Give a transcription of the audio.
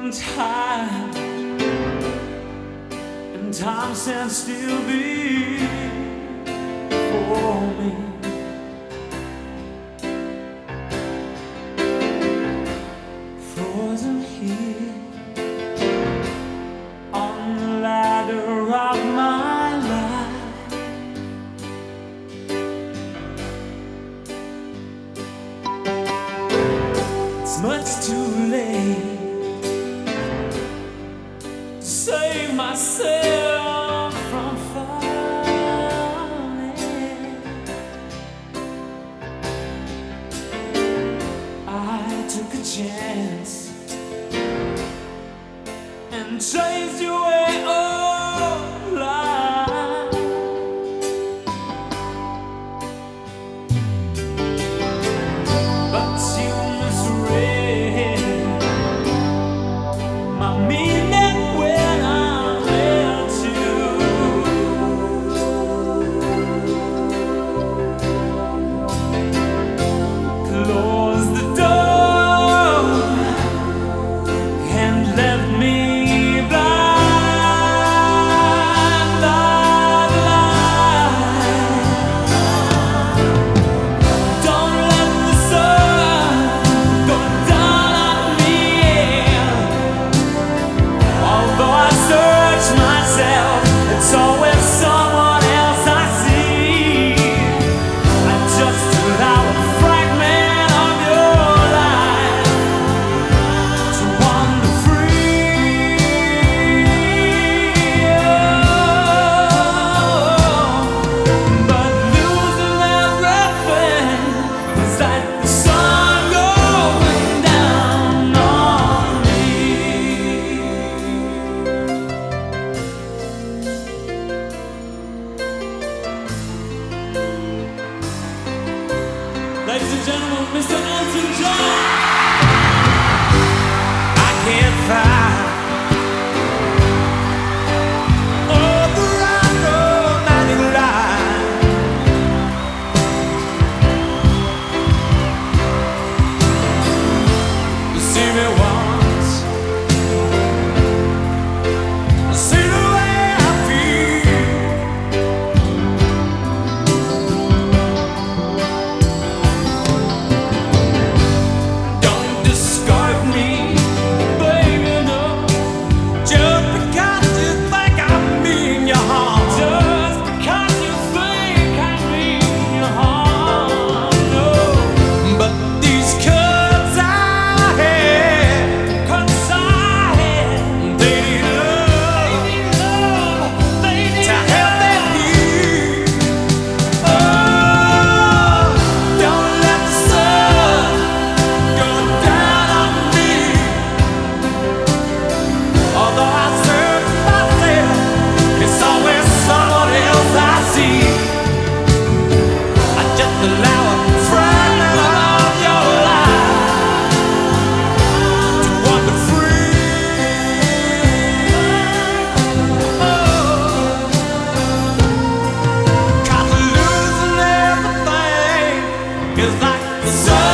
time, and time stands still before me. Frozen here on the ladder of my life. It's much too late to save myself from falling. I took a chance and chased you away all life. But you misread my meaning when I let you. Close the door and left me blind. Don't let the sun go down on me. Although I search myself, it's always someone else I see. I just allow a fragment of your life to wander free. But losing everything is like the sun going down on me. Ladies and gentlemen, Mr. Elton John. I can't find all the right romantic line. You see me once, see the way I feel. Don't discard me, baby, no. Just because you think I mean you harm. Just because you think I mean you harm, no. But these cuts I had, they need love, they need to help them heal. Oh, don't let the sun go down on me. Although I search myself, it's always someone else I see. I just allow a fragment of your life to wander free. Cause losing everything is like the sun